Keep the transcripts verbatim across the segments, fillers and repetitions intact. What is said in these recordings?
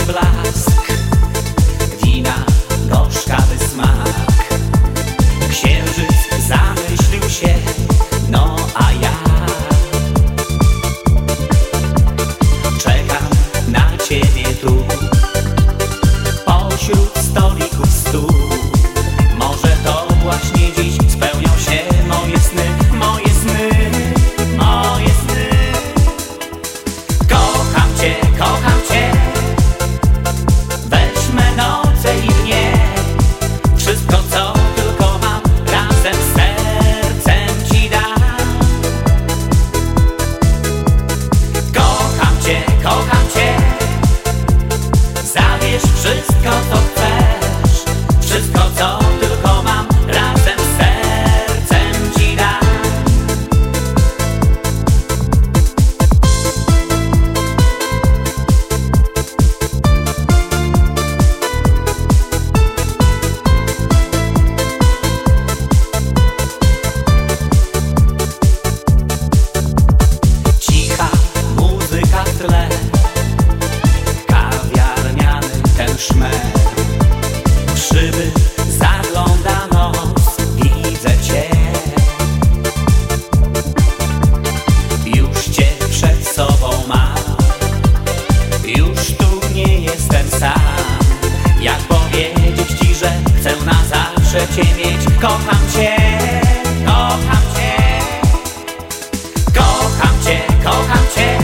blask, wina gorzkawy smak. Księżyc zamyślił się, no a ja czekam na ciebie tu, pośród stolików stół. Może to właśnie dziś spełnią się moje sny, moje sny, moje sny. Kocham cię, kocham cię, weźmy noce i dnie. Wszystko co tylko mam, razem z sercem ci dam. Kocham cię, kocham cię, zabierz wszystko co chcesz. Wszystko co tylko mam, razem z sercem ci dam. Cicha muzyka w tle, kawiarniany ten szmer. W szyby zagląda noc, widzę cię. Już cię przed sobą mam, już tu nie jestem sam. Jak powiedzieć ci, że chcę na zawsze cię mieć. Kocham cię, kocham cię, kocham cię, kocham cię.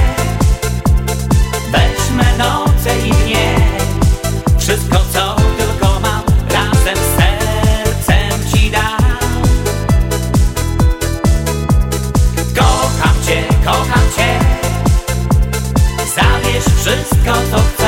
Weźmy noce i dnie. Wszystko co tylko mam, razem z sercem ci dam. Kocham cię, kocham cię, zabierz wszystko co chcesz.